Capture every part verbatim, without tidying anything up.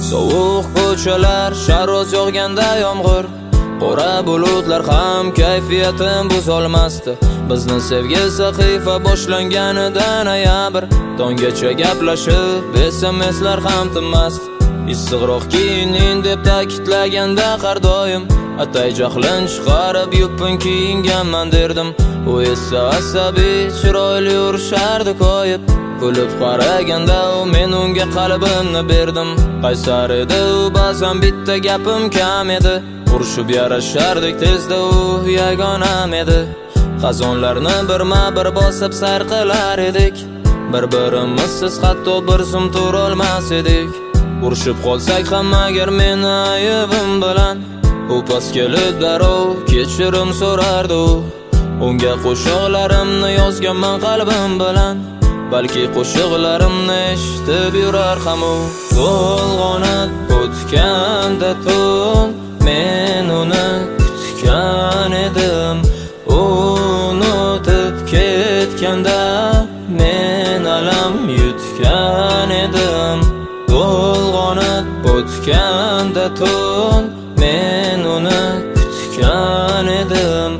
Sovuq ko'chalar, sharoz yog'ganda yomg'ir, qora bulutlar ham kayfiyatim buzolmasdi. Bizni sevgi sahifa boshlanganida noyabr, tonggacha gaplashib, S M S'lar ham tinmasdi. Issiqroq kiyining deb ta'kidlaganda har doim atay jahlim chiqarib yupun kiyinganman derdim. U esa asabiy chiroyli urishardi koyib, kulib qaraganda u men unga qalbimni berdim. Qaysar edi u, ba'zan bitta gapim kam edi, urishib yarashardik tezda, u yagonam edi. Xazonlarni birma-bir bosib sayr qilar edik, bir-birimizsiz hatto bir zum turolmas edik. Urishib qolsak ham agar meni ayibim bilan, u past kelib darrov kechirim so'rardi. Unga qo'shiqlarimni yozganman qalbim bilan, balki qo'shiqlarimni eshitib yurar ham u. To'lg'onib o'tganda tun, men uni kutgan edim. Unutib ketganda men alam yutgan edim. To'lg'onib o'tganda tun, men uni kutgan edim.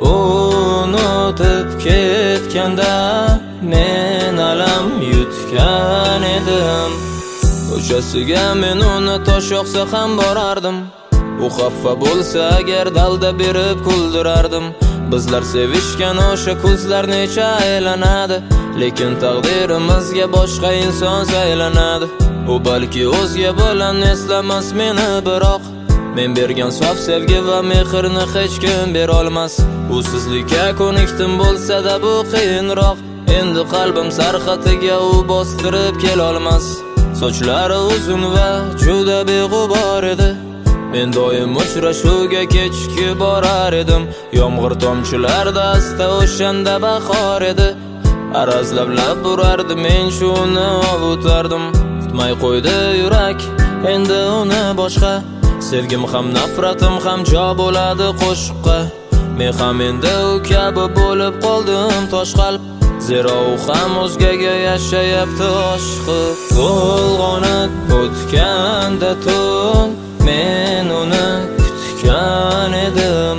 Unutib ketganda men alam yutgan edim. Ko'chasiga men uni tosh yoqsa ham borardim, u xafa bo'lsa agar dalda berib kuldirardim. Bizlar sevishgan o'sha ko'zlar necha aylanadi, lekin taqdirimizga boshqa inson saylanadi. U balki o'zga bilan eslamas meni, biroq men bergan sof sevgi va mehrni hech kim berolmas. Usizlikka ko'nikdim bo'lsa-da bu qiyinroq, endi qalbim sarhatiga u bostirib kelolmas. Sochlari uzun va juda beg'ubor edi, men doim uchrashuvga kechikib borar edim. Yomg'ir tomchilarida asta o'shanda bahor edi, arazlab-lab urardi, men shuni ovutardim. Kutmay qo'ydi yurak endi uni boshqa, sevgim ham nafratim ham jo bo'ladi qo'shiqqa. Men ham endi u kabi bo'lib qoldim tosh qalb, zero u ham o'zgaga yashayapti oshiqib. To'lg'onib o'tganda tun, men uni kutgan edim.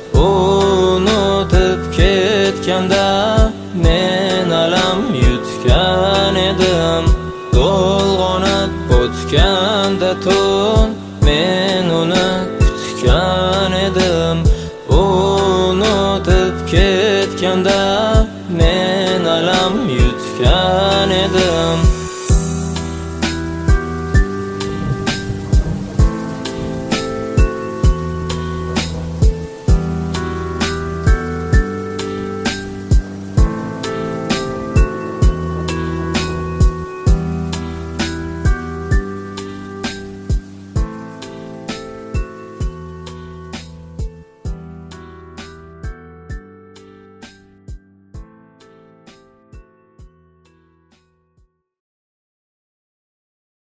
Unutib ketganda men alam yutgan edim. To'lg'onib o'tganda tun, men uni kutgan edim. Unutib ketganda men alam yutgan edim.